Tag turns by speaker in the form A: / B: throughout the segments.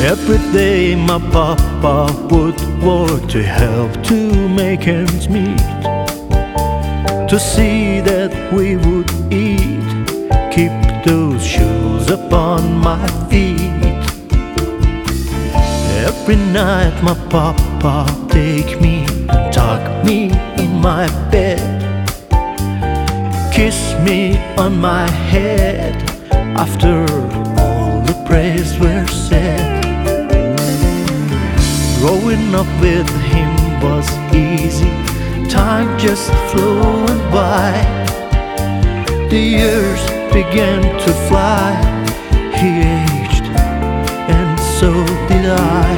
A: Every day my papa would work to help to make ends meet, to see that we would eat, keep those shoes upon my feet. Every night my papa take me, tuck me in my bed, kiss me on my head after all the prayers were said. Growing up with him was easy, time just flew by. The years began to fly, he aged and so did I.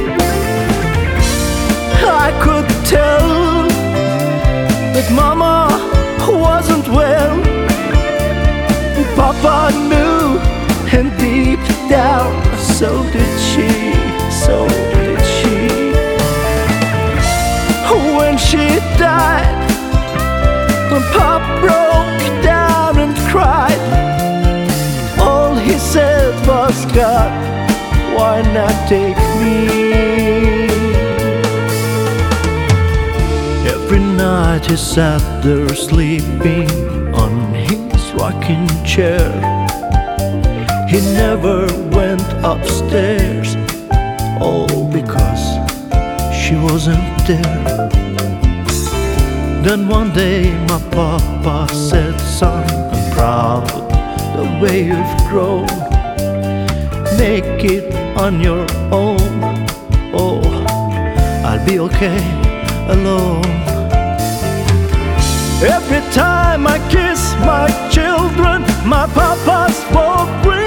A: I could tell that Mama wasn't well, Papa knew, and deep down so did she, so did she. When she died, when Pop broke down and cried, all he said was, God, why not take me? Every night he sat there sleeping on his rocking chair. He never went upstairs, all because she wasn't there. Then one day my papa said, son, I'm proud of the way you've grown. Make it on your own. Oh, I'll be okay alone. Every time I kiss my children, my papa spoke